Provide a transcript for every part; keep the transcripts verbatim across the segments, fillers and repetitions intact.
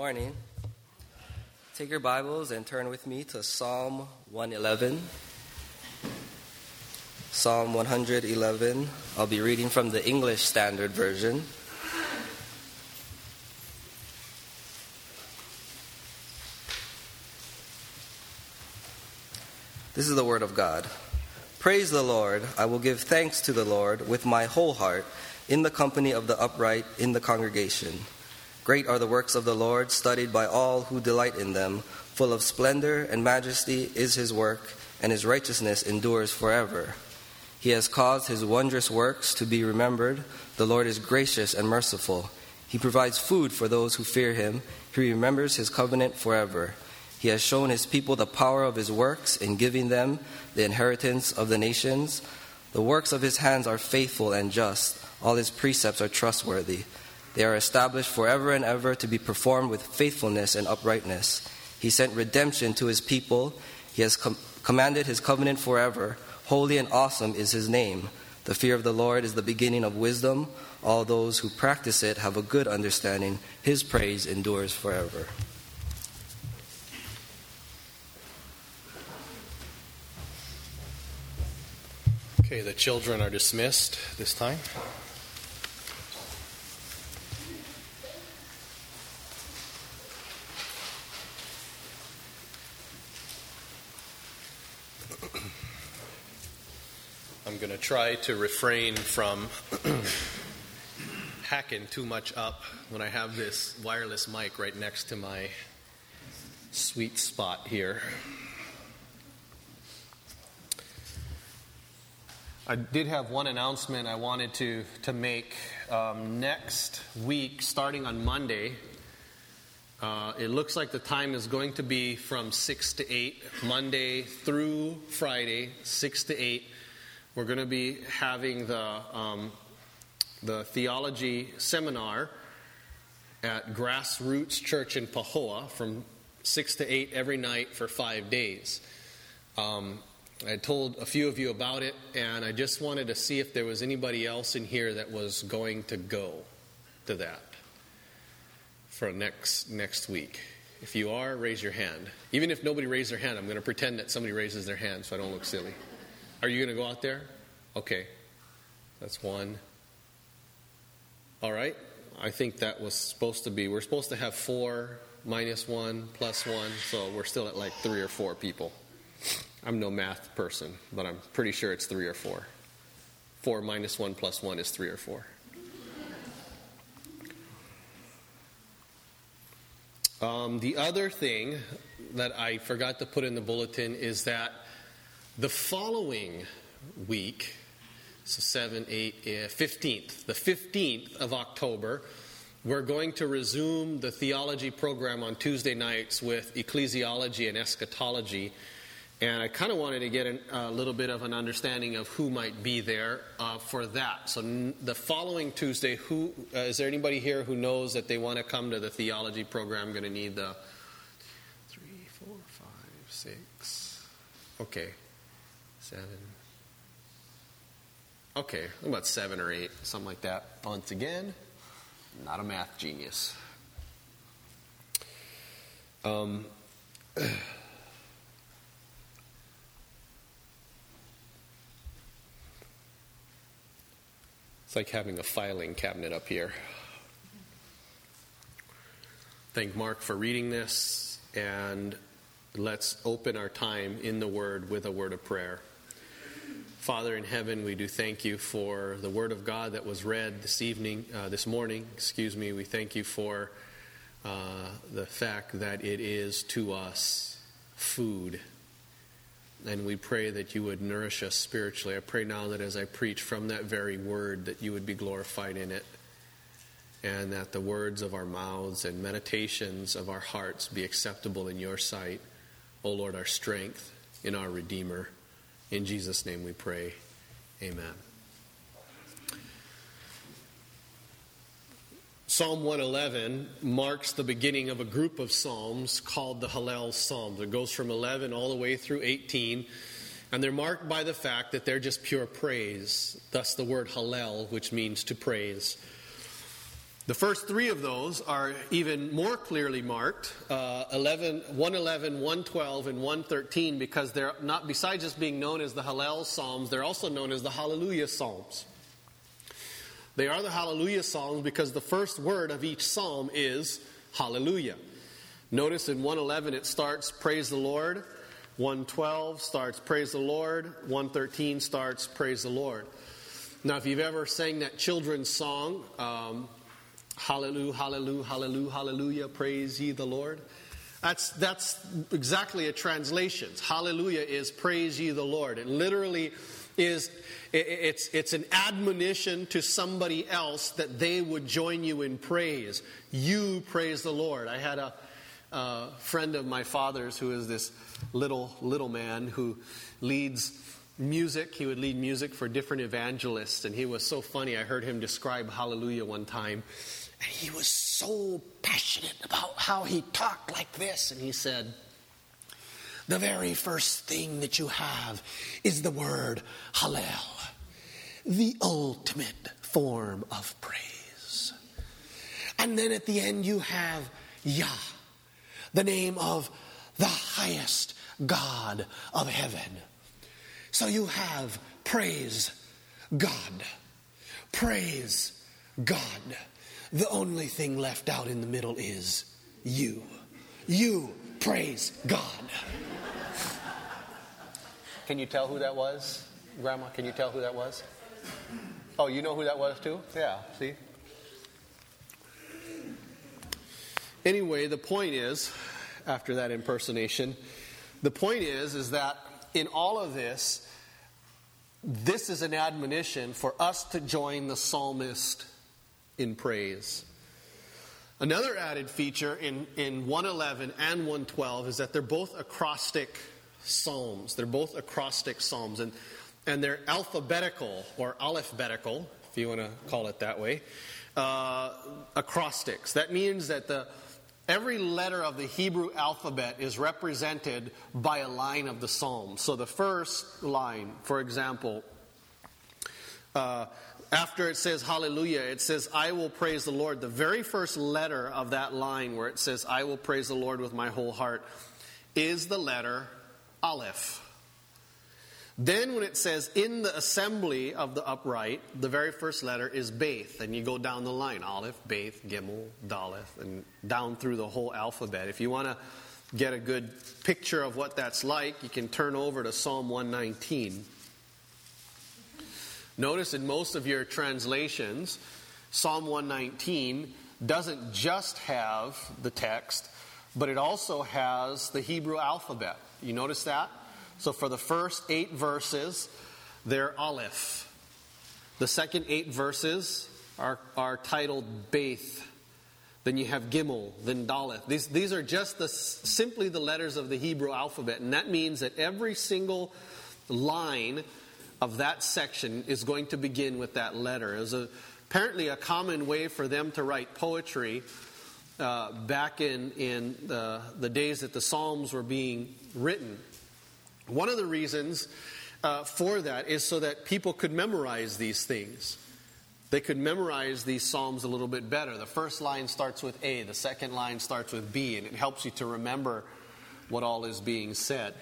morning. Take your Bibles and turn with me to Psalm one eleven. Psalm one eleven. I'll be reading from the English Standard Version. This is the word of God. Praise the Lord. I will give thanks to the Lord with my whole heart, in the company of the upright in the congregation. Great are the works of the Lord, studied by all who delight in them. Full of splendor and majesty is his work, and his righteousness endures forever. He has caused his wondrous works to be remembered. The Lord is gracious and merciful. He provides food for those who fear him. He remembers his covenant forever. He has shown his people the power of his works in giving them the inheritance of the nations. The works of his hands are faithful and just. All his precepts are trustworthy. They are established forever and ever to be performed with faithfulness and uprightness. He sent redemption to his people. He has com- commanded his covenant forever. Holy and awesome is his name. The fear of the Lord is the beginning of wisdom. All those who practice it have a good understanding. His praise endures forever. Okay, the children are dismissed this time. I'm going to try to refrain from hacking too much up when I have this wireless mic right next to my sweet spot here. I did have one announcement I wanted to, to make. Um, next week, starting on Monday, uh, it looks like the time is going to be from six to eight, Monday through Friday, six to eight. We're going to be having the um, the theology seminar at Grassroots Church in Pahoa from six to eight every night for five days. Um, I told a few of you about it, and I just wanted to see if there was anybody else in here that was going to go to that for next next week. If you are, raise your hand. Even if nobody raised their hand, I'm going to pretend that somebody raises their hand so I don't look silly. Are you going to go out there? Okay. That's one. All right. I think that was supposed to be, we're supposed to have four minus one plus one, so we're still at like three or four people. I'm no math person, but I'm pretty sure it's three or four. Four minus one plus one is three or four. Um, the other thing that I forgot to put in the bulletin is that the following week, so seven, eight, fifteenth, the fifteenth of October, we're going to resume the theology program on Tuesday nights with ecclesiology and eschatology. And I kind of wanted to get an, a little bit of an understanding of who might be there uh, for that. So n- the following Tuesday, who uh, is there anybody here who knows that they want to come to the theology program? I'm going to need the three, four, five, six. Okay. Seven. Okay, about seven or eight, something like that. Once again, not a math genius. Um, it's like having a filing cabinet up here. Thank Mark for reading this, and let's open our time in the Word with a word of prayer. Father in heaven, we do thank you for the Word of God that was read this evening, uh, this morning. Excuse me. We thank you for uh, the fact that it is to us food, and we pray that you would nourish us spiritually. I pray now that as I preach from that very Word, that you would be glorified in it, and that the words of our mouths and meditations of our hearts be acceptable in your sight, O Lord, our strength and our Redeemer. In Jesus' name we pray. Amen. Psalm one eleven marks the beginning of a group of psalms called the Hallel Psalms. It goes from eleven all the way through eighteen, and they're marked by the fact that they're just pure praise. Thus the word Hallel, which means to praise. The first three of those are even more clearly marked, uh, eleven, one eleven, one twelve, and one thirteen, because they're not, besides just being known as the Hallel Psalms, they're also known as the Hallelujah Psalms. They are the Hallelujah Psalms because the first word of each psalm is Hallelujah. Notice in one eleven it starts, Praise the Lord. one twelve starts, Praise the Lord. one thirteen starts, Praise the Lord. Now, if you've ever sang that children's song, um, Hallelujah, hallelujah, hallelujah, hallelujah, praise ye the Lord. That's that's exactly a translation. Hallelujah is praise ye the Lord. It literally is, it, it's, it's an admonition to somebody else that they would join you in praise. You praise the Lord. I had a, a friend of my father's who is this little, little man who leads music. He would lead music for different evangelists, and he was so funny. I heard him describe Hallelujah one time. And he was so passionate about how he talked like this. And he said, the very first thing that you have is the word Hallel, the ultimate form of praise. And then at the end you have Yah, the name of the highest God of heaven. So you have praise God, praise God. The only thing left out in the middle is you. You praise God. Can you tell who that was, Grandma? Can you tell who that was? Oh, you know who that was too? Yeah, see? Anyway, the point is, after that impersonation, the point is, is that in all of this, this is an admonition for us to join the psalmist in praise. Another added feature in, in one eleven and one twelve is that they're both acrostic psalms. They're both acrostic psalms. And, and they're alphabetical, or alephbetical, if you want to call it that way, uh, acrostics. That means that the every letter of the Hebrew alphabet is represented by a line of the psalm. So the first line, for example, uh, after it says hallelujah, it says, I will praise the Lord. The very first letter of that line where it says, I will praise the Lord with my whole heart, is the letter Aleph. Then when it says, in the assembly of the upright, the very first letter is Beth. And you go down the line, Aleph, Beth, Gimel, Daleth, and down through the whole alphabet. If you want to get a good picture of what that's like, you can turn over to Psalm one nineteen. Notice in most of your translations, Psalm one nineteen doesn't just have the text, but it also has the Hebrew alphabet. You notice that? So for the first eight verses, they're Aleph. The second eight verses are, are titled Beth. Then you have Gimel, then Daleth. These, these are just the, simply the letters of the Hebrew alphabet. And that means that every single line of that section is going to begin with that letter. It was a, apparently a common way for them to write poetry uh, back in, in the, the days that the Psalms were being written. One of the reasons uh, for that is so that people could memorize these things. They could memorize these psalms a little bit better. The first line starts with A, the second line starts with B, and it helps you to remember what all is being said.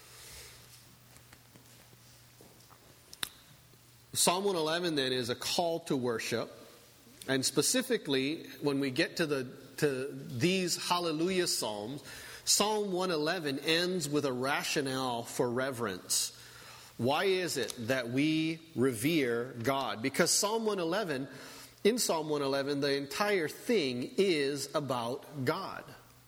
Psalm one eleven then is a call to worship, and specifically when we get to the to these hallelujah psalms, Psalm one eleven ends with a rationale for reverence. Why is it that we revere God? Because Psalm one eleven, in Psalm one eleven, the entire thing is about God.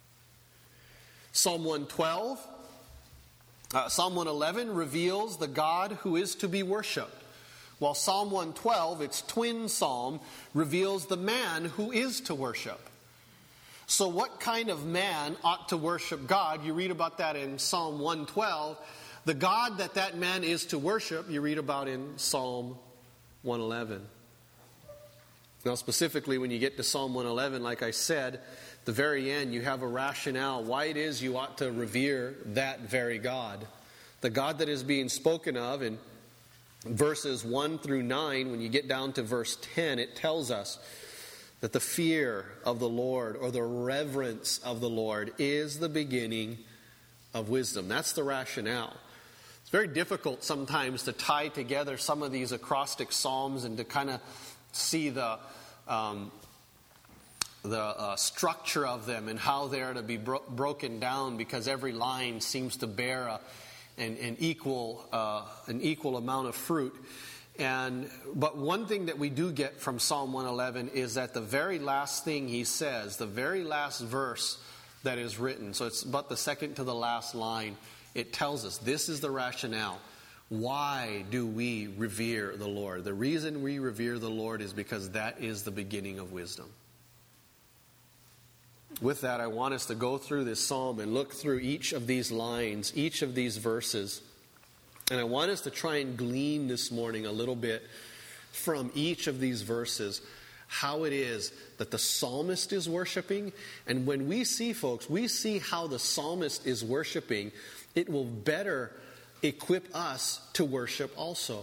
Psalm one twelve, uh, Psalm one eleven reveals the God who is to be worshipped. While Psalm one twelve, its twin psalm, reveals the man who is to worship. So what kind of man ought to worship God? You read about that in Psalm one twelve. The God that that man is to worship, you read about in Psalm one eleven. Now specifically when you get to Psalm one eleven, like I said, at the very end you have a rationale why it is you ought to revere that very God. The God that is being spoken of in verses one through nine, when you get down to verse ten, it tells us that the fear of the Lord or the reverence of the Lord is the beginning of wisdom. That's the rationale. It's very difficult sometimes to tie together some of these acrostic psalms and to kind of see the um, the uh, structure of them and how they are to be bro- broken down, because every line seems to bear a, an, an equal uh, an equal amount of fruit. And but one thing that we do get from Psalm one eleven is that the very last thing he says, the very last verse that is written, so it's about the second to the last line, it tells us this is the rationale. Why do we revere the Lord? The reason we revere the Lord is because that is the beginning of wisdom. With that, I want us to go through this psalm and look through each of these lines, each of these verses. And I want us to try and glean this morning a little bit from each of these verses how it is that the psalmist is worshiping. And when we see, folks, we see how the psalmist is worshiping, it will better equip us to worship also.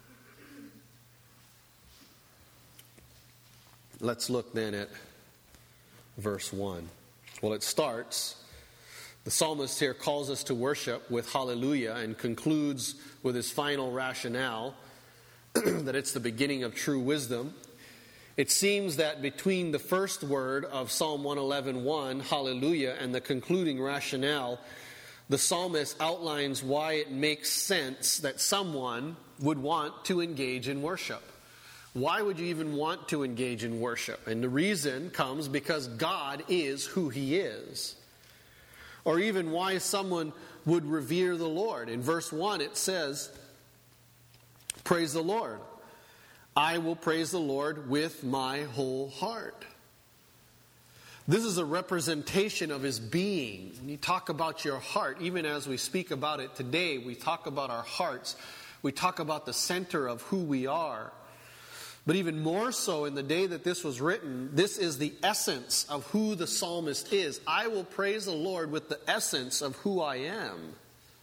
Let's look then at verse one. Well, it starts, the psalmist here calls us to worship with hallelujah and concludes with his final rationale that it's the beginning of true wisdom. It seems that between the first word of Psalm one eleven one, hallelujah, and the concluding rationale, the psalmist outlines why it makes sense that someone would want to engage in worship. Why would you even want to engage in worship? And the reason comes because God is who He is. Or even why someone would revere the Lord. In verse one it says, praise the Lord. I will praise the Lord with my whole heart. This is a representation of His being. When you talk about your heart, even as we speak about it today, we talk about our hearts. We talk about the center of who we are. But even more so in the day that this was written, this is the essence of who the psalmist is. I will praise the Lord with the essence of who I am.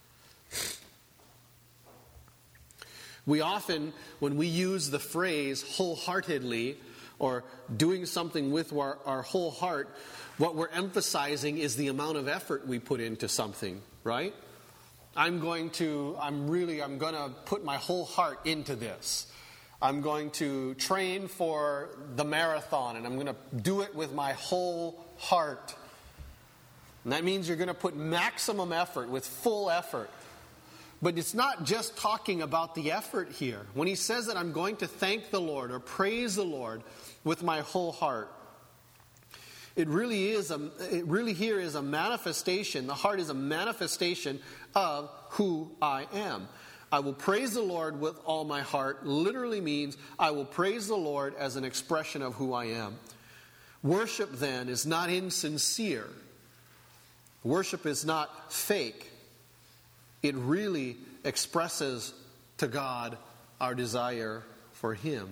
We often, when we use the phrase wholeheartedly, or doing something with our, our whole heart, what we're emphasizing is the amount of effort we put into something, right? I'm going to, I'm really, I'm going to put my whole heart into this. I'm going to train for the marathon, and I'm going to do it with my whole heart. And that means you're going to put maximum effort, with full effort. But it's not just talking about the effort here. When he says that I'm going to thank the Lord or praise the Lord with my whole heart, it really is a, it really here is a manifestation. The heart is a manifestation of who I am. I will praise the Lord with all my heart literally means I will praise the Lord as an expression of who I am. Worship then is not insincere. Worship is not fake. It really expresses to God our desire for Him.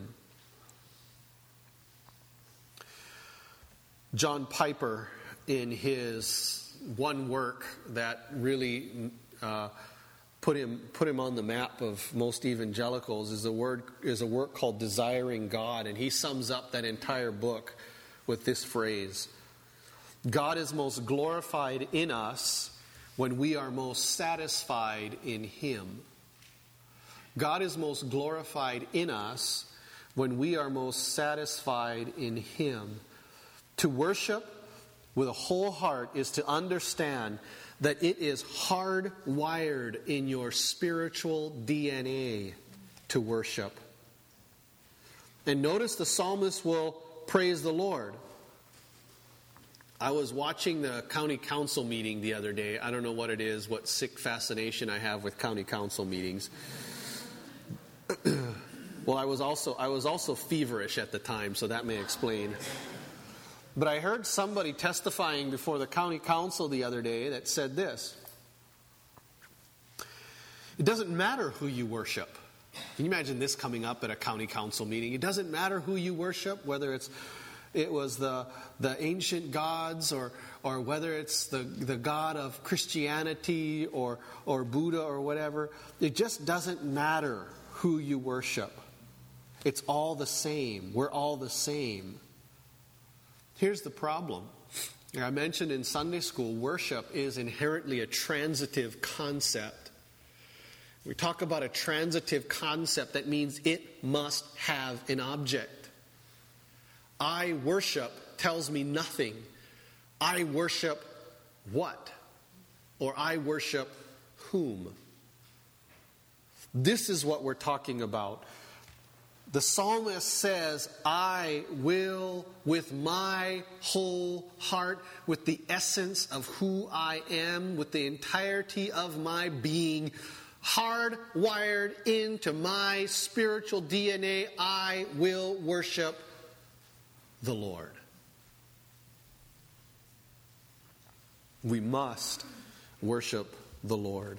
John Piper, in his one work that really uh, put him put him on the map of most evangelicals, is a word is a work called Desiring God, and he sums up that entire book with this phrase: God is most glorified in us when we are most satisfied in Him. God is most glorified in us when we are most satisfied in Him. To worship with a whole heart is to understand that it is hardwired in your spiritual D N A to worship. And notice the psalmist will praise the Lord. I was watching the county council meeting the other day. I don't know what it is, what sick fascination I have with county council meetings. Well, I was also I was also feverish at the time, so that may explain. But I heard somebody testifying before the county council the other day that said this: it doesn't matter who you worship. Can you imagine this coming up at a county council meeting? It doesn't matter who you worship, whether it's it was the the ancient gods, or or whether it's the, the God of Christianity or or Buddha or whatever. It just doesn't matter who you worship. It's all the same. We're all the same. Here's the problem. I mentioned in Sunday school, worship is inherently a transitive concept. We talk about a transitive concept, that means it must have an object. I worship tells me nothing. I worship what? Or I worship whom? This is what we're talking about. The psalmist says, I will with my whole heart, with the essence of who I am, with the entirety of my being, hardwired into my spiritual D N A, I will worship the Lord. We must worship the Lord.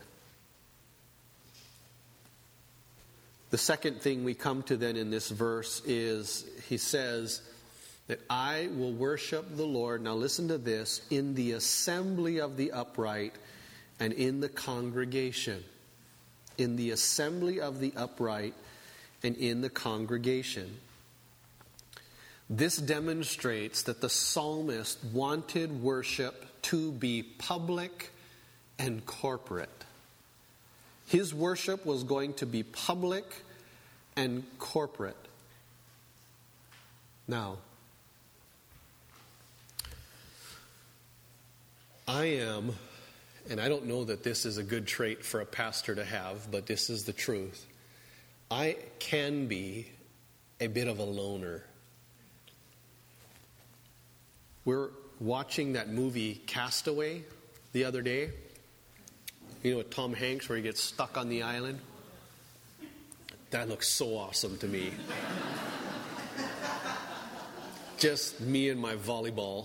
The second thing we come to then in this verse is, he says that I will worship the Lord, now listen to this, in the assembly of the upright and in the congregation. In the assembly of the upright and in the congregation. This demonstrates that the psalmist wanted worship to be public and corporate. His worship was going to be public and corporate. Now, I am, and I don't know that this is a good trait for a pastor to have, but this is the truth. I can be a bit of a loner. We're watching that movie Castaway the other day. You know, with Tom Hanks, where he gets stuck on the island? That looks so awesome to me. Just me and my volleyball.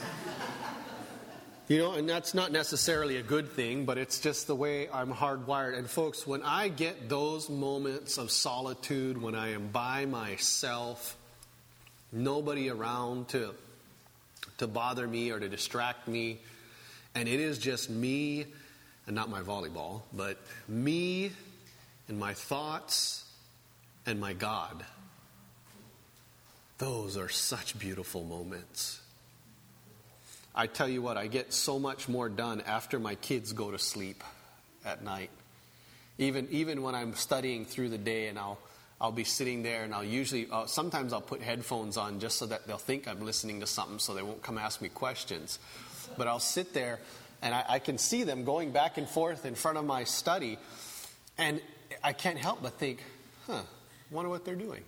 You know, and that's not necessarily a good thing, but it's just the way I'm hardwired. And folks, when I get those moments of solitude, when I am by myself, nobody around to, to bother me or to distract me, and it is just me, and not my volleyball, but me and my thoughts and my God. Those are such beautiful moments. I tell you what, I get so much more done after my kids go to sleep at night. Even even when I'm studying through the day, and I'll I'll be sitting there, and I'll usually uh, sometimes I'll put headphones on just so that they'll think I'm listening to something, so they won't come ask me questions. But I'll sit there, and I, I can see them going back and forth in front of my study, and I can't help but think, huh, wonder what they're doing.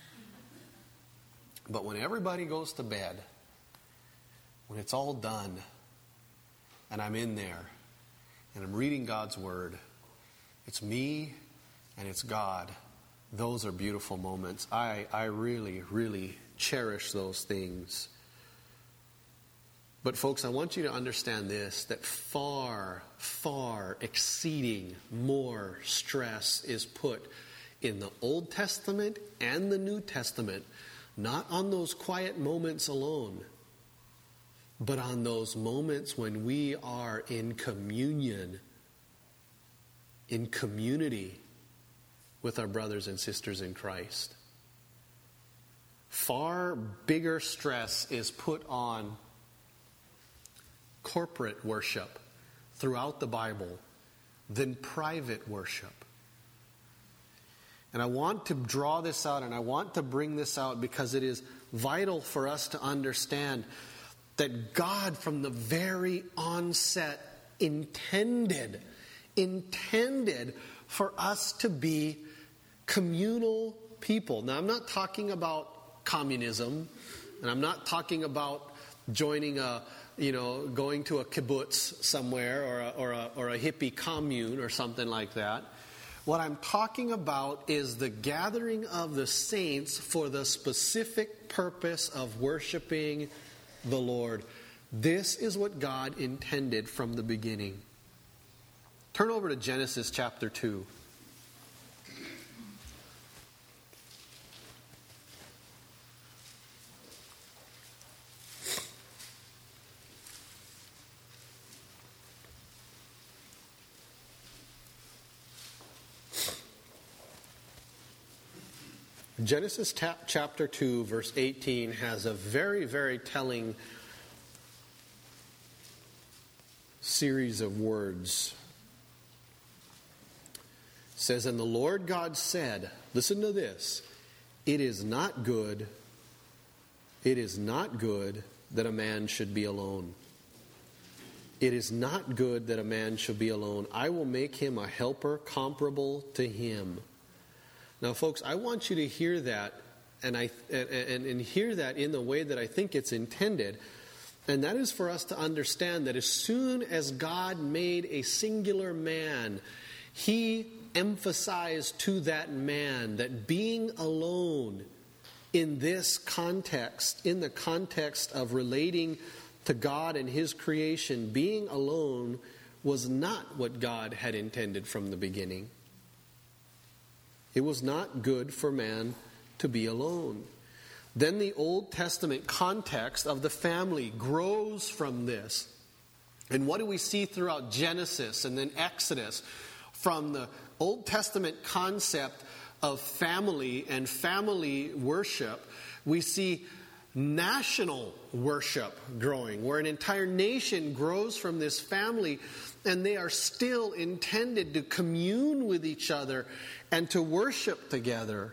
But when everybody goes to bed, when it's all done, and I'm in there, and I'm reading God's Word, it's me and it's God. Those are beautiful moments. I, I really, really cherish those things. But folks, I want you to understand this, that far, far exceeding more stress is put in the Old Testament and the New Testament, not on those quiet moments alone, but on those moments when we are in communion, in community with our brothers and sisters in Christ. Far bigger stress is put on corporate worship throughout the Bible than private worship. And I want to draw this out, and I want to bring this out because it is vital for us to understand that God from the very onset intended, intended for us to be communal people. Now, I'm not talking about communism, and I'm not talking about joining a, you know, going to a kibbutz somewhere or a, or a, or a hippie commune or something like that. What I'm talking about is the gathering of the saints for the specific purpose of worshiping the Lord. This is what God intended from the beginning. Turn over to Genesis chapter two. Genesis ta- chapter two, verse eighteen has a very, very telling series of words. It says, "And the Lord God said," listen to this, "It is not good, it is not good that a man should be alone. It is not good that a man should be alone. I will make him a helper comparable to him." Now, folks, I want you to hear that, and I and, and, and hear that in the way that I think it's intended. And that is for us to understand that as soon as God made a singular man, He emphasized to that man that being alone in this context, in the context of relating to God and His creation, being alone was not what God had intended from the beginning. It was not good for man to be alone. Then the Old Testament context of the family grows from this. And what do we see throughout Genesis and then Exodus? From the Old Testament concept of family and family worship, we see national worship growing, where an entire nation grows from this family, and they are still intended to commune with each other and to worship together.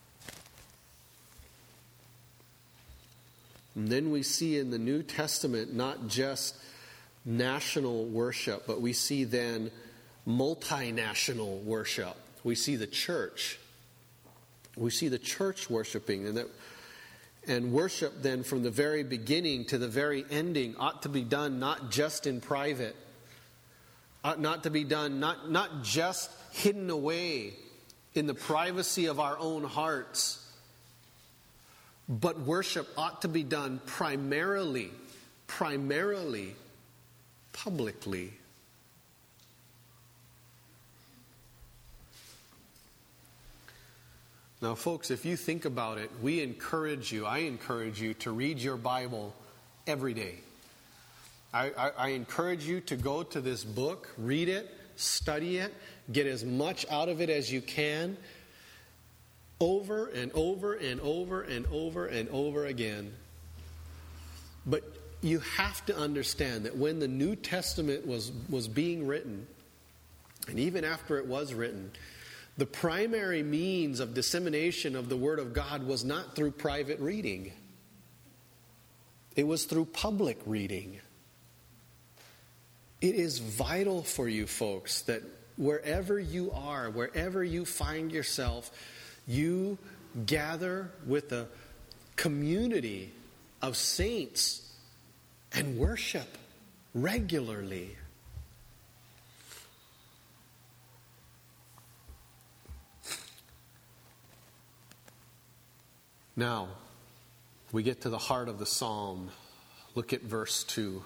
And then we see in the New Testament not just national worship, but we see then multinational worship. We see the church. We see the church worshiping, and that and worship then from the very beginning to the very ending ought to be done not just in private, ought not to be done not, not just hidden away in the privacy of our own hearts, but worship ought to be done primarily, primarily, publicly. Now, folks, if you think about it, we encourage you, I encourage you to read your Bible every day. I, I, I encourage you to go to this book, read it, study it, get as much out of it as you can, over and over and over and over and over again. But you have to understand that when the New Testament was, was being written, and even after it was written, the primary means of dissemination of the Word of God was not through private reading. It was through public reading. It is vital for you folks that wherever you are, wherever you find yourself, you gather with a community of saints and worship regularly. Now, we get to the heart of the psalm. Look at verse two.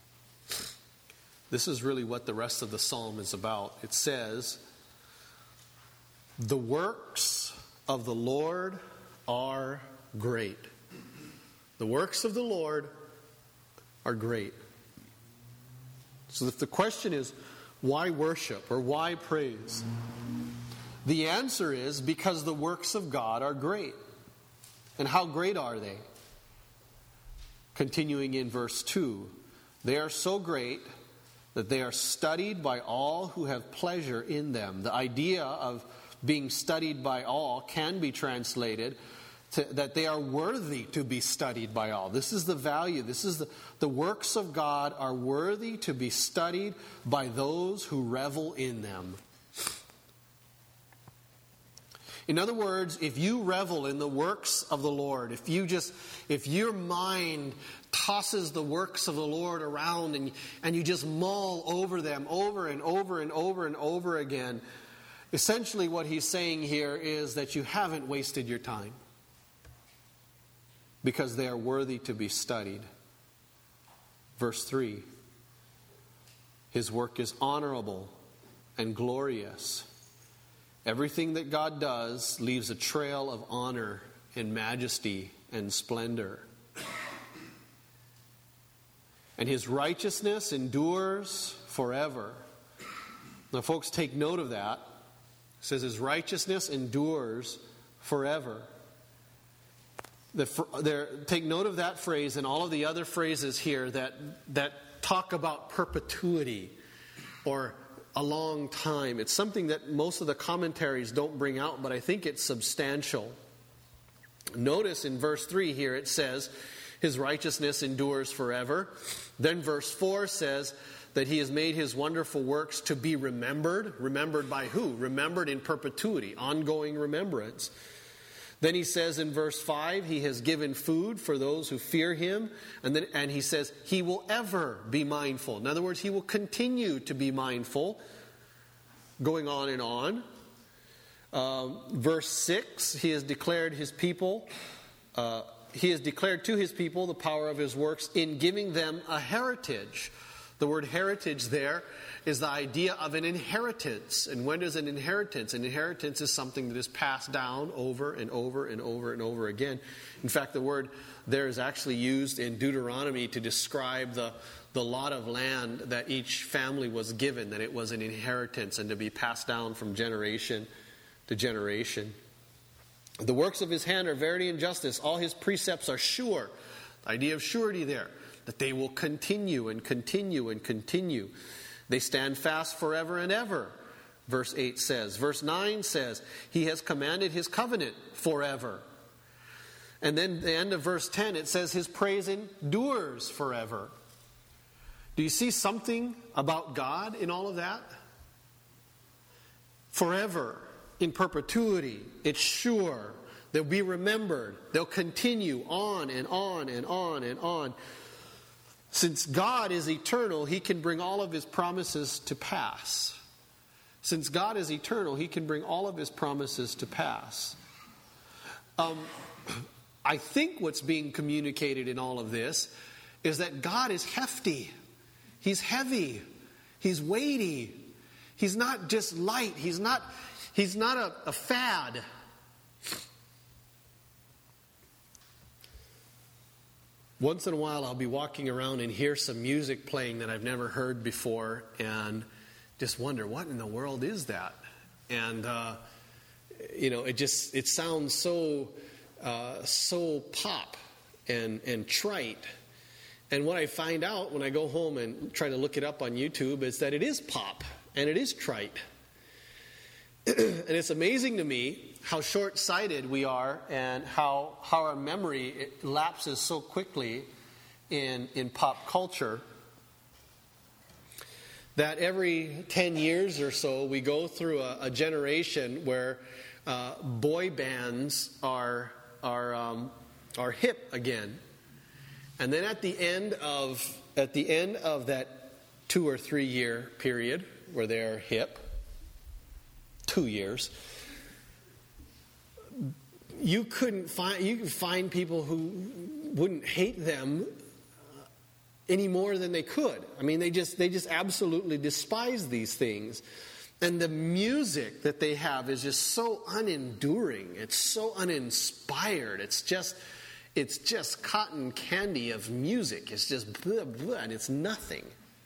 This is really what the rest of the psalm is about. It says, "The works of the Lord are great." The works of the Lord are great. So if the question is, why worship or why praise? The answer is because the works of God are great. And how great are they? Continuing in verse two, "They are so great that they are studied by all who have pleasure in them." The idea of being studied by all can be translated to, that they are worthy to be studied by all. This is the value. This is the, the works of God are worthy to be studied by those who revel in them. In other words, if you revel in the works of the Lord, if you just, if your mind tosses the works of the Lord around and, and you just mull over them over and over and over and over again, essentially what he's saying here is that you haven't wasted your time because they are worthy to be studied. Verse three, "His work is honorable and glorious." Everything that God does leaves a trail of honor and majesty and splendor. And His righteousness endures forever. Now, folks, take note of that. It says His righteousness endures forever. The, there, take note of that phrase and all of the other phrases here that, that talk about perpetuity or a long time. It's something that most of the commentaries don't bring out, but I think it's substantial. Notice in verse three here it says, his righteousness endures forever. Then verse four says that he has made his wonderful works to be remembered. Remembered by who? Remembered in perpetuity, ongoing remembrance. Then he says in verse five, he has given food for those who fear him. And then and he says, he will ever be mindful. In other words, he will continue to be mindful. Going on and on. Um, verse six, he has declared his people, uh, he has declared to his people the power of his works in giving them a heritage. The word heritage there is the idea of an inheritance. And when is an inheritance? An inheritance is something that is passed down over and over and over and over again. In fact, the word there is actually used in Deuteronomy to describe the, the lot of land that each family was given, that it was an inheritance and to be passed down from generation to generation. The works of his hand are verity and justice. All his precepts are sure. The idea of surety there, that they will continue and continue and continue. They stand fast forever and ever, verse eight says. Verse nine says, he has commanded his covenant forever. And then the end of verse ten, it says his praise endures forever. Do you see something about God in all of that? Forever, in perpetuity, it's sure. They'll be remembered. They'll continue on and on and on and on. Since God is eternal, he can bring all of his promises to pass. Since God is eternal, he can bring all of his promises to pass. Um, I think what's being communicated in all of this is that God is hefty. He's heavy. He's weighty. He's not just light. He's not, he's not a, a fad. Once in a while, I'll be walking around and hear some music playing that I've never heard before and just wonder, what in the world is that? And, uh, you know, it just, it sounds so, uh, so pop and, and trite. And what I find out when I go home and try to look it up on YouTube is that it is pop and it is trite. And it's amazing to me how short-sighted we are and how how our memory it lapses so quickly in, in pop culture that every ten years or so we go through a, a generation where uh, boy bands are are um, are hip again. And then at the end of at the end of that two or three year period where they're hip, two years, you couldn't find you could find people who wouldn't hate them any more than they could. I mean, they just they just absolutely despise these things. And the music that they have is just so unenduring. It's so uninspired. It's just it's just cotton candy of music. It's just blah, blah, and it's nothing.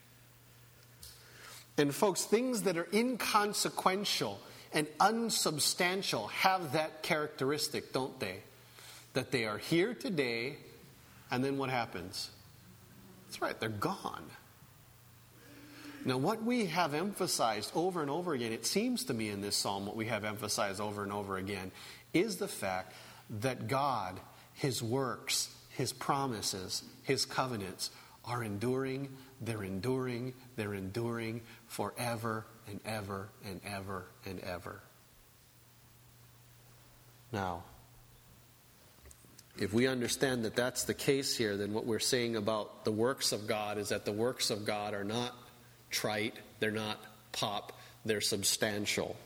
And folks, things that are inconsequential and unsubstantial have that characteristic, don't they? That they are here today, and then what happens? That's right, they're gone. Now, what we have emphasized over and over again, it seems to me in this psalm, what we have emphasized over and over again, is the fact that God, his works, his promises, his covenants are enduring, they're enduring, they're enduring forever and ever and ever and ever. Now, if we understand that that's the case here, then what we're saying about the works of God is that the works of God are not trite, they're not pop, they're substantial.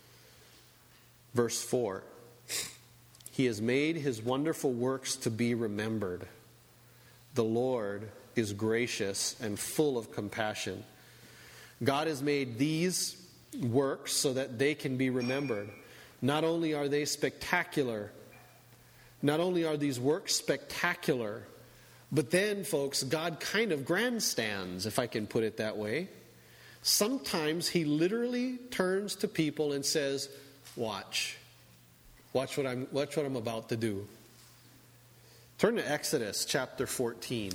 Verse four, he has made his wonderful works to be remembered. The Lord is gracious and full of compassion. God has made these works so that they can be remembered. Not only are they spectacular, not only are these works spectacular, but then, folks, God kind of grandstands, if I can put it that way. Sometimes he literally turns to people and says, watch. Watch what I'm, watch what I'm about to do. Turn to Exodus chapter fourteen.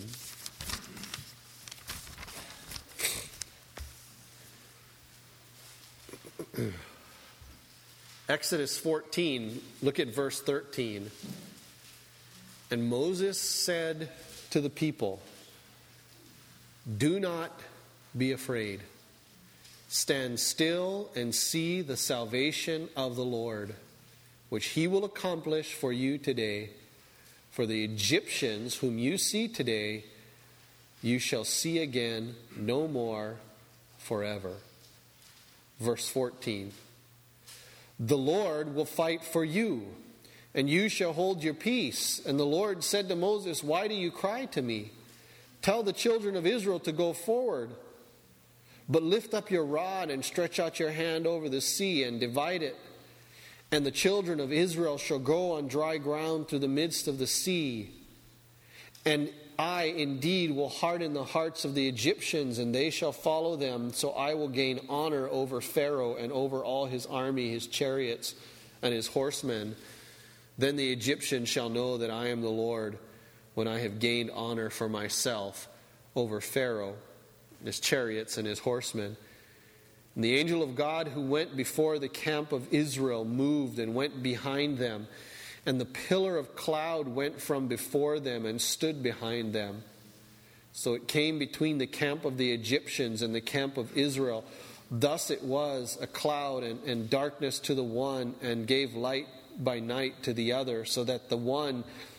Exodus fourteen, look at verse thirteen. And Moses said to the people, "Do not be afraid. Stand still and see the salvation of the Lord, which he will accomplish for you today. For the Egyptians whom you see today, you shall see again no more forever." Verse fourteen. "The Lord will fight for you, and you shall hold your peace. And the Lord said to Moses, 'Why do you cry to me? Tell the children of Israel to go forward. But lift up your rod and stretch out your hand over the sea and divide it. And the children of Israel shall go on dry ground through the midst of the sea. And I indeed will harden the hearts of the Egyptians, and they shall follow them. So I will gain honor over Pharaoh and over all his army, his chariots, and his horsemen. Then the Egyptians shall know that I am the Lord, when I have gained honor for myself over Pharaoh, his chariots, and his horsemen." And the angel of God who went before the camp of Israel moved and went behind them. And the pillar of cloud went from before them and stood behind them. So it came between the camp of the Egyptians and the camp of Israel. Thus it was a cloud and, and darkness to the one, and gave light by night to the other, so that the one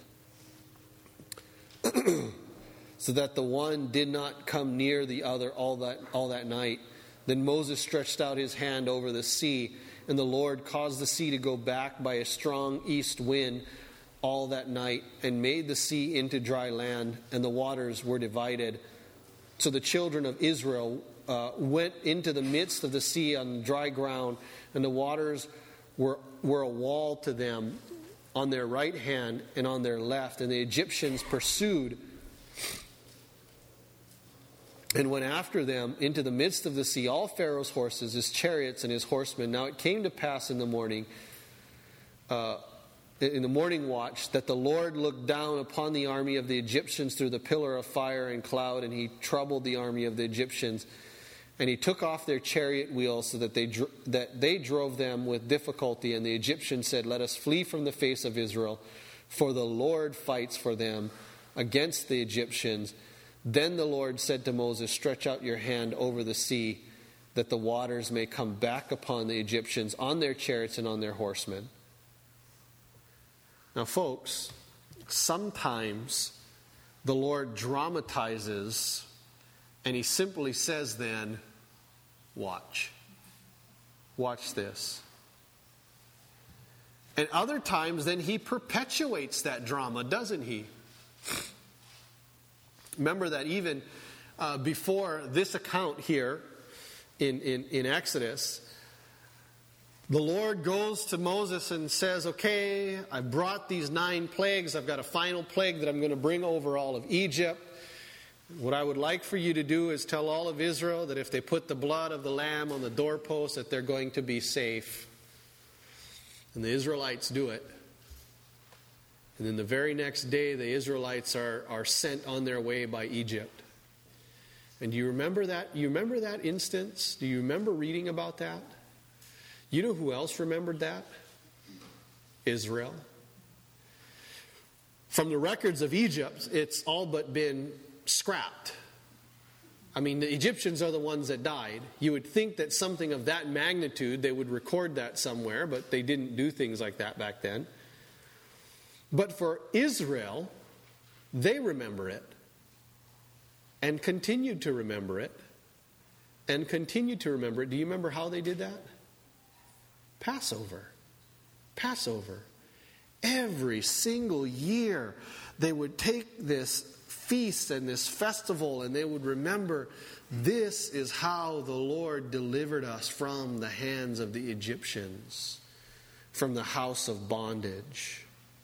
so that the one did not come near the other all that all that night. Then Moses stretched out his hand over the sea, and the Lord caused the sea to go back by a strong east wind all that night, and made the sea into dry land, and the waters were divided. So the children of Israel uh, went into the midst of the sea on dry ground, and the waters were, were a wall to them on their right hand and on their left. And the Egyptians pursued and went after them into the midst of the sea, all Pharaoh's horses, his chariots, and his horsemen. Now it came to pass in the morning, uh, in the morning watch, that the Lord looked down upon the army of the Egyptians through the pillar of fire and cloud, and he troubled the army of the Egyptians. And he took off their chariot wheels, so that they dro- that they drove them with difficulty. And the Egyptians said, "Let us flee from the face of Israel, for the Lord fights for them against the Egyptians." Then the Lord said to Moses, "Stretch out your hand over the sea, that the waters may come back upon the Egyptians, on their chariots and on their horsemen." Now, folks, sometimes the Lord dramatizes, and he simply says then, watch. Watch this. And other times, then he perpetuates that drama, doesn't he? Remember that even uh, before this account here in, in, in Exodus, the Lord goes to Moses and says, "Okay, I brought these nine plagues. I've got a final plague that I'm going to bring over all of Egypt. What I would like for you to do is tell all of Israel that if they put the blood of the lamb on the doorpost, that they're going to be safe." And the Israelites do it. And then the very next day, the Israelites are, are sent on their way by Egypt. And do you remember that? You remember that instance? Do you remember reading about that? You know who else remembered that? Israel. From the records of Egypt, it's all but been scrapped. I mean, the Egyptians are the ones that died. You would think that something of that magnitude, they would record that somewhere, but they didn't do things like that back then. But for Israel, they remember it, and continued to remember it, and continued to remember it. Do you remember how they did that? Passover. Passover. Every single year, they would take this feast and this festival, and they would remember, this is how the Lord delivered us from the hands of the Egyptians, from the house of bondage.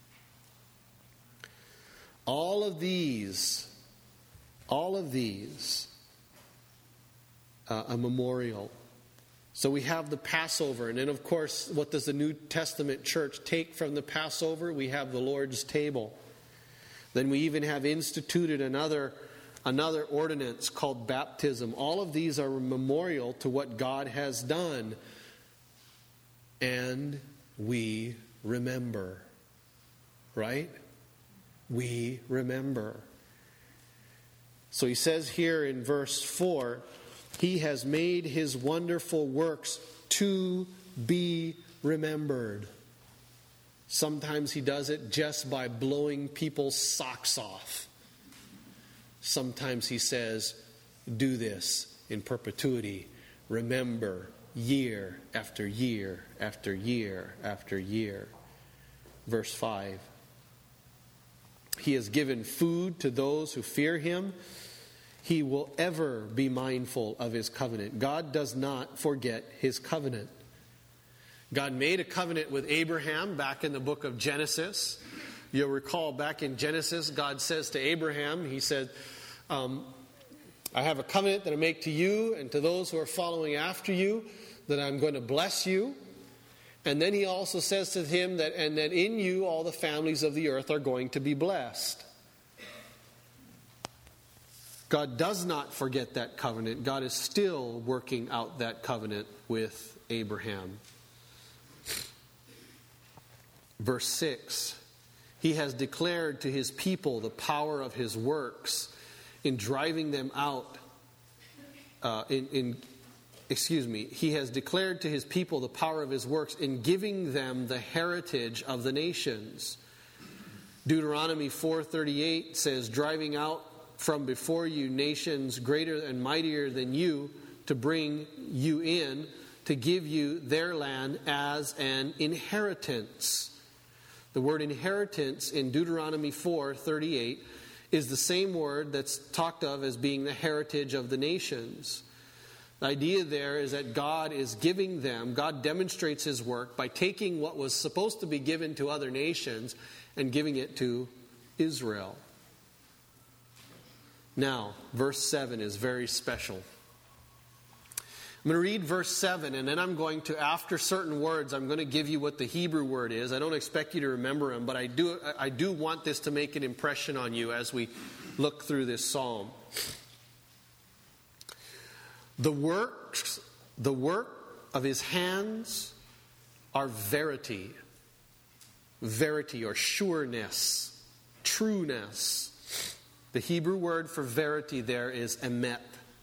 All of these, all of these, uh, a memorial. So we have the Passover, and then of course, what does the New Testament church take from the Passover? We have the Lord's table. Then we even have instituted another, another ordinance called baptism. All of these are a memorial to what God has done. And we remember. Right? We remember. So he says here in verse four, he has made his wonderful works to be remembered. Sometimes he does it just by blowing people's socks off. Sometimes he says, do this in perpetuity. Remember year after year after year after year. Verse five. He has given food to those who fear him. He will ever be mindful of his covenant. God does not forget his covenant. God made a covenant with Abraham back in the book of Genesis. You'll recall back in Genesis, God says to Abraham, he said, um, I have a covenant that I make to you and to those who are following after you, that I'm going to bless you. And then he also says to him that, and that in you all the families of the earth are going to be blessed. God does not forget that covenant. God is still working out that covenant with Abraham. Verse six, he has declared to his people the power of his works in driving them out, uh, in, in excuse me, he has declared to his people the power of his works in giving them the heritage of the nations. Deuteronomy four thirty-eight says, driving out from before you nations greater and mightier than you, to bring you in, to give you their land as an inheritance. The word inheritance in Deuteronomy four thirty-eight is the same word that's talked of as being the heritage of the nations. The idea there is that God is giving them, God demonstrates his work by taking what was supposed to be given to other nations and giving it to Israel. Now, verse seven is very special. I'm going to read verse seven, and then I'm going to, after certain words, I'm going to give you what the Hebrew word is. I don't expect you to remember them, but I do, I do want this to make an impression on you as we look through this psalm. The works, the work of his hands are verity. Verity or sureness, trueness. The Hebrew word for verity there is emet.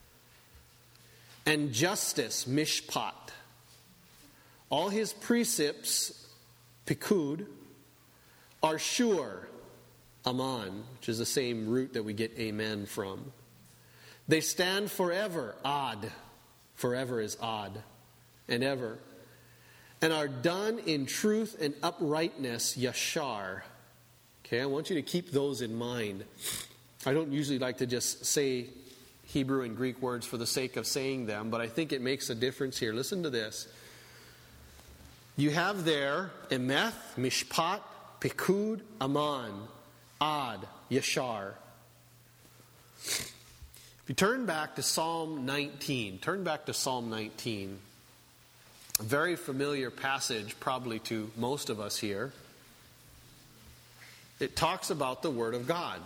And justice, mishpat. All his precepts, pikud, are sure, aman, which is the same root that we get amen from. They stand forever, ad. Forever is ad, and ever. And are done in truth and uprightness, yashar. Okay, I want you to keep those in mind. I don't usually like to just say Hebrew and Greek words for the sake of saying them, but I think it makes a difference here. Listen to this. You have there emeth, mishpat, pikud, aman, ad, yashar. If you turn back to Psalm nineteen, turn back to Psalm nineteen. A very familiar passage probably to most of us here. It talks about the Word of God.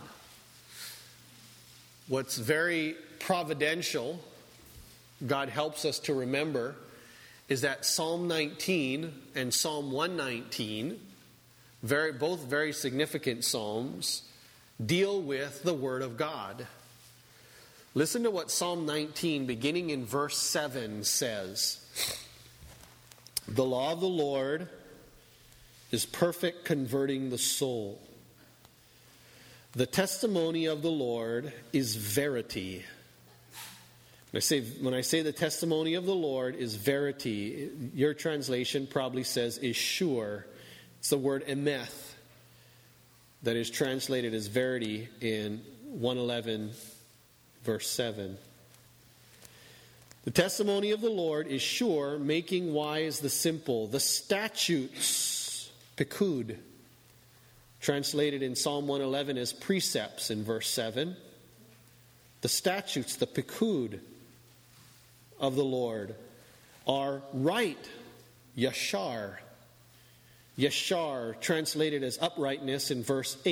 What's very providential, God helps us to remember, is that Psalm nineteen and Psalm one nineteen, very, both very significant psalms, deal with the Word of God. Listen to what Psalm nineteen, beginning in verse seven, says. The law of the Lord is perfect, converting the soul. The testimony of the Lord is verity. When I say, when I say the testimony of the Lord is verity, your translation probably says is sure. It's the word emeth that is translated as verity in one eleven verse seven. The testimony of the Lord is sure, making wise the simple. The statutes, pikud, translated in Psalm one eleven as precepts in verse seven. The statutes, the pikud of the Lord, are right, yashar. Yashar, translated as uprightness in verse eight,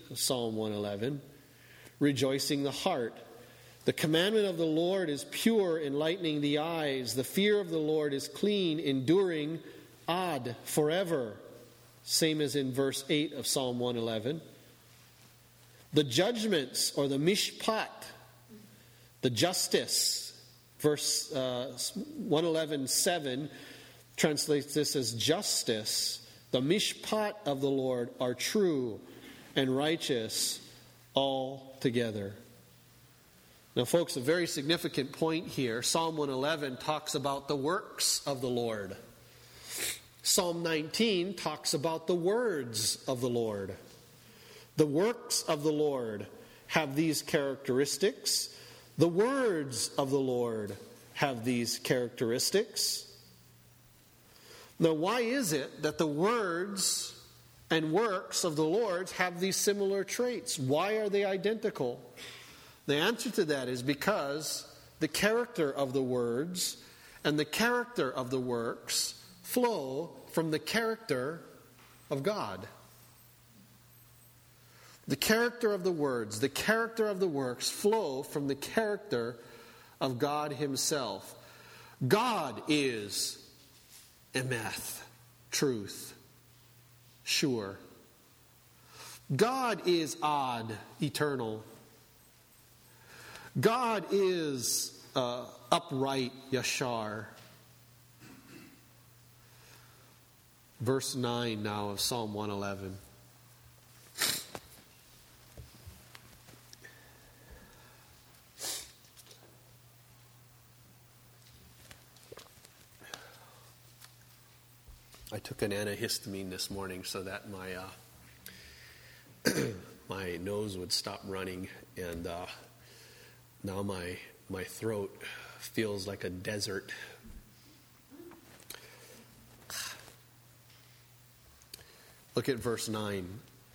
Psalm one eleven, rejoicing the heart. The commandment of the Lord is pure, enlightening the eyes. The fear of the Lord is clean, enduring ad forever. Same as in verse eight of Psalm one eleven. The judgments, or the mishpat, the justice, verse uh, one eleven seven translates this as justice. The mishpat of the Lord are true and righteous altogether. Now, folks, a very significant point here. Psalm one eleven talks about the works of the Lord. Psalm nineteen talks about the words of the Lord. The works of the Lord have these characteristics. The words of the Lord have these characteristics. Now, why is it that the words and works of the Lord have these similar traits? Why are they identical? The answer to that is because the character of the words and the character of the works flow from the character of God. The character of the words, the character of the works flow from the character of God Himself. God is emeth, truth, sure. God is ad, eternal. God is uh, upright, yashar. Verse nine now of Psalm one eleven. I took an antihistamine this morning so that my uh, my nose would stop running, and uh, now my my throat feels like a desert. Look at verse nine.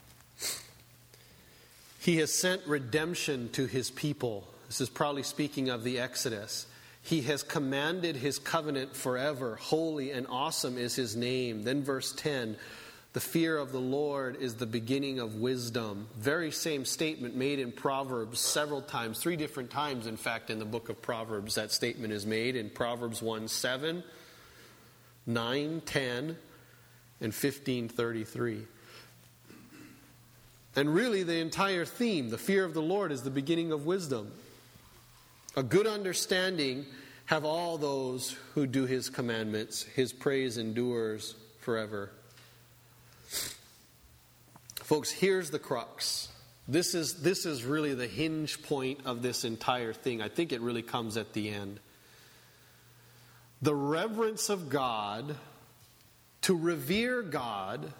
He has sent redemption to His people. This is probably speaking of the Exodus. He has commanded His covenant forever. Holy and awesome is His name. Then verse ten. The fear of the Lord is the beginning of wisdom. Very same statement made in Proverbs several times. Three different times, in fact, in the book of Proverbs that statement is made. In Proverbs one seven, nine ten, and fifteen thirty-three. And really the entire theme, the fear of the Lord is the beginning of wisdom. A good understanding have all those who do His commandments. His praise endures forever. Folks, here's the crux. This is, this is really the hinge point of this entire thing. I think it really comes at the end. The reverence of God, to revere God,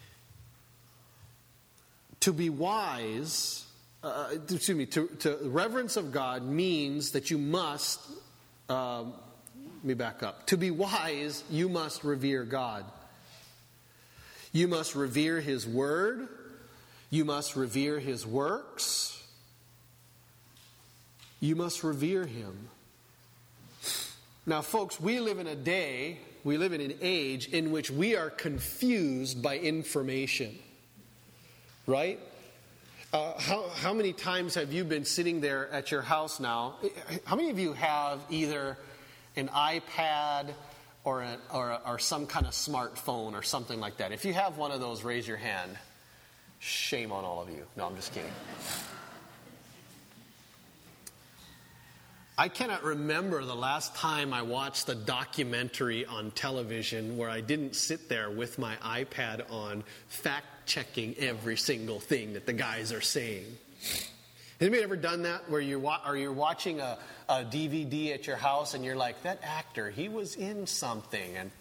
to be wise, uh, excuse me, to, to reverence of God means that you must, um, let me back up. To be wise, you must revere God. You must revere His Word. You must revere His works. You must revere Him. Now, folks, we live in a day, we live in an age in which we are confused by information. Right? Uh, how, how many times have you been sitting there at your house now? How many of you have either an iPad or, a, or, a, or some kind of smartphone or something like that? If you have one of those, raise your hand. Shame on all of you. No, I'm just kidding. I cannot remember the last time I watched a documentary on television where I didn't sit there with my iPad on, fact-checking every single thing that the guys are saying. Has anybody ever done that, where you're, wa- or you're watching a, a D V D at your house and you're like, that actor, he was in something, and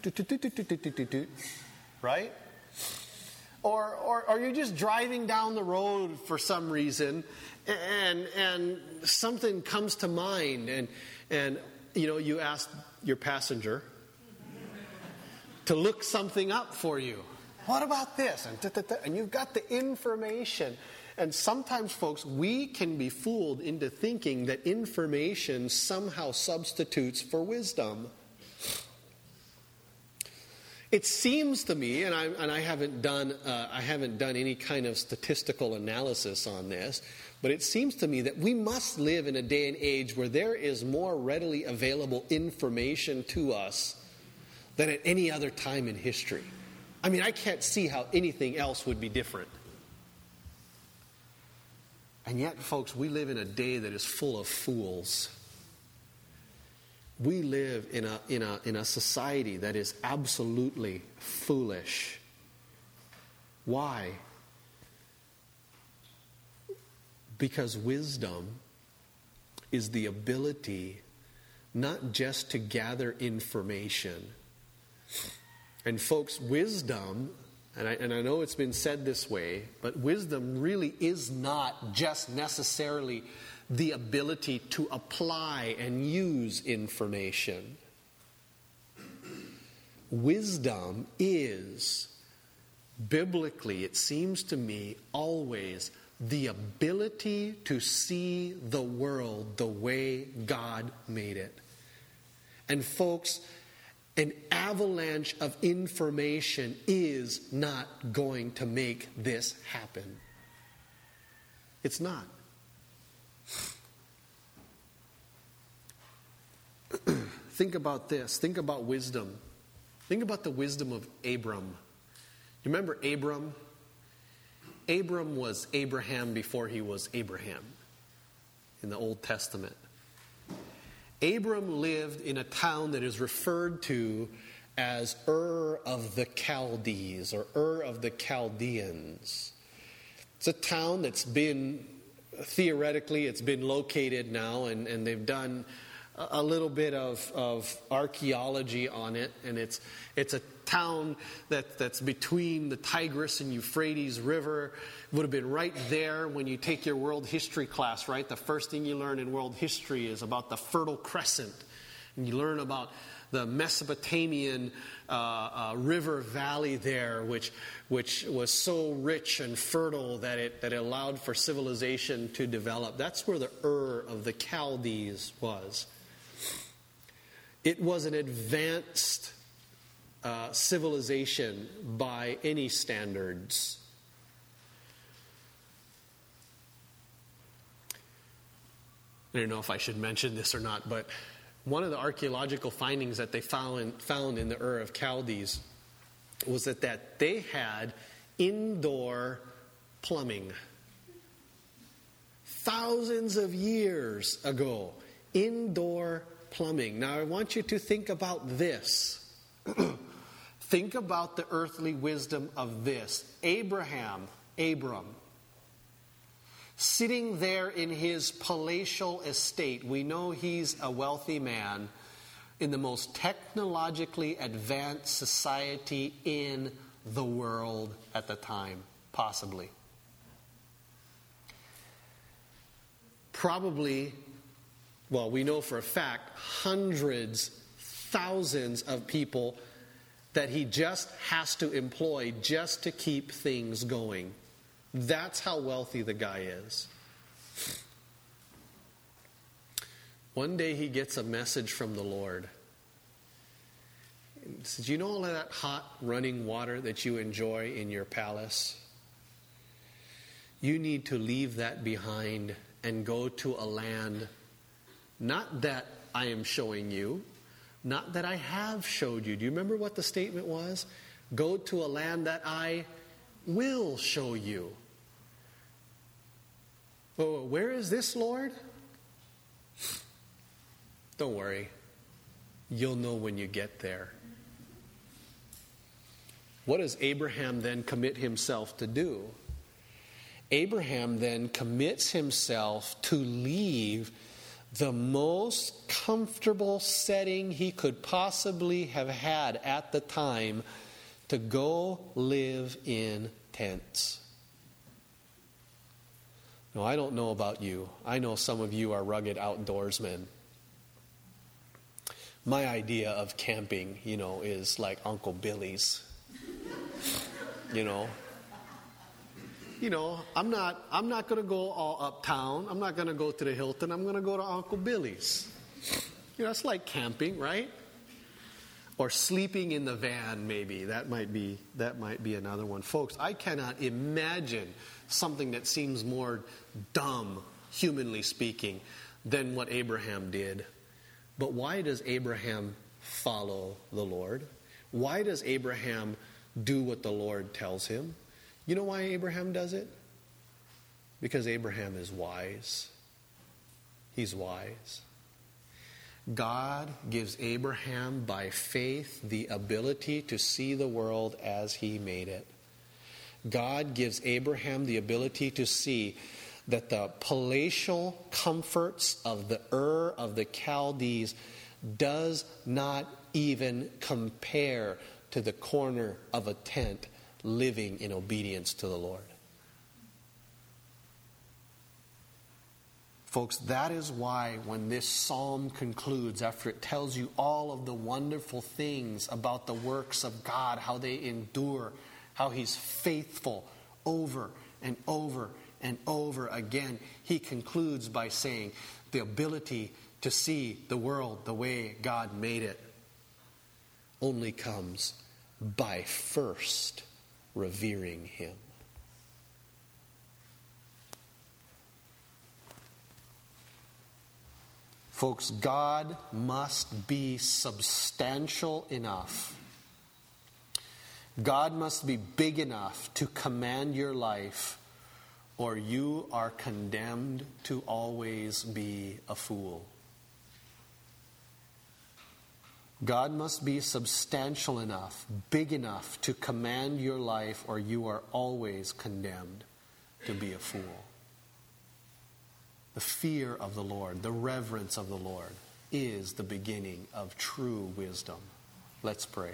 right? Or, or, or you're just driving down the road for some reason, and and something comes to mind, and and you know you ask your passenger to look something up for you. What about this? And, da, da, da, and you've got the information. And sometimes, folks, we can be fooled into thinking that information somehow substitutes for wisdom. It seems to me, and I, and I haven't done uh, I haven't done any kind of statistical analysis on this, but it seems to me that we must live in a day and age where there is more readily available information to us than at any other time in history. I mean, I can't see how anything else would be different. And yet, folks, we live in a day that is full of fools. We live in a in a in a society that is absolutely foolish. Why? Because wisdom is the ability not just to gather information. And folks, wisdom, and I, and I know it's been said this way, but wisdom really is not just necessarily the ability to apply and use information. Wisdom is, biblically, it seems to me, always the ability to see the world the way God made it. And folks, an avalanche of information is not going to make this happen. It's not. Think about this. Think about wisdom. Think about the wisdom of Abram. You remember Abram? Abram was Abraham before he was Abraham in the Old Testament. Abram lived in a town that is referred to as Ur of the Chaldees or Ur of the Chaldeans. It's a town that's been, theoretically, it's been located now, and, and they've done a little bit of, of archaeology on it, and it's it's a town that, that's between the Tigris and Euphrates River. It would have been right there when you take your world history class, right? The first thing you learn in world history is about the Fertile Crescent, and you learn about the Mesopotamian uh, uh, river valley there, which which was so rich and fertile that it that it allowed for civilization to develop. That's where the Ur of the Chaldees was. It was an advanced uh, civilization by any standards. I don't know if I should mention this or not, but one of the archaeological findings that they found, found in the Ur of Chaldees was that, that they had indoor plumbing. Thousands of years ago, indoor plumbing. Now I want you to think about this. Think about the earthly wisdom of this. Abraham, Abram, sitting there in his palatial estate. We know he's a wealthy man in the most technologically advanced society in the world at the time, possibly. Probably, well, we know for a fact, hundreds, thousands of people that he just has to employ just to keep things going. That's how wealthy the guy is. One day he gets a message from the Lord. He says, you know all of that hot running water that you enjoy in your palace? You need to leave that behind and go to a land, not that I am showing you, not that I have showed you. Do you remember what the statement was? Go to a land that I will show you. Oh, where is this, Lord? Don't worry. You'll know when you get there. What does Abraham then commit himself to do? Abraham then commits himself to leave the most comfortable setting he could possibly have had at the time to go live in tents. Now, I don't know about you. I know some of you are rugged outdoorsmen. My idea of camping, you know, is like Uncle Billy's. You know, you know, I'm not I'm not going to go all uptown. I'm not going to go to the Hilton. I'm going to go to Uncle Billy's. You know, it's like camping, right? Or sleeping in the van, maybe. That might be, that might be another one. Folks, I cannot imagine something that seems more dumb, humanly speaking, than what Abraham did. But why does Abraham follow the Lord? Why does Abraham do what the Lord tells him? You know why Abraham does it? Because Abraham is wise. He's wise. God gives Abraham by faith the ability to see the world as He made it. God gives Abraham the ability to see that the palatial comforts of the Ur of the Chaldees does not even compare to the corner of a tent living in obedience to the Lord. Folks, that is why when this psalm concludes, after it tells you all of the wonderful things about the works of God, how they endure, how He's faithful over and over and over again, He concludes by saying the ability to see the world the way God made it only comes by first revering Him. Folks, God must be substantial enough. God must be big enough to command your life, or you are condemned to always be a fool. God must be substantial enough, big enough to command your life, or you are always condemned to be a fool. The fear of the Lord, the reverence of the Lord, is the beginning of true wisdom. Let's pray.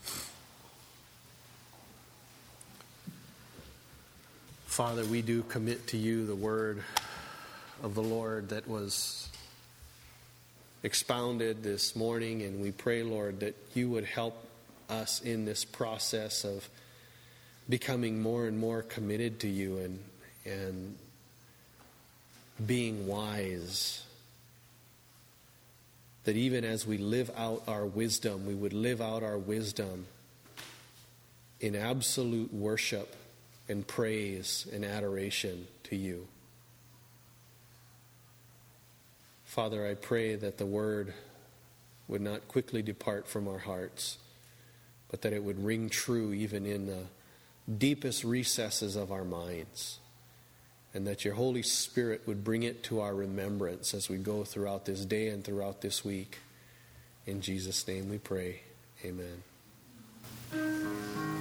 Father, we do commit to you the word of the Lord that was expounded this morning, and we pray, Lord, that you would help us in this process of becoming more and more committed to you and and being wise. That even as we live out our wisdom, we would live out our wisdom in absolute worship and praise and adoration to you. Father, I pray that the word would not quickly depart from our hearts, but that it would ring true even in the deepest recesses of our minds, and that your Holy Spirit would bring it to our remembrance as we go throughout this day and throughout this week. In Jesus' name we pray. Amen.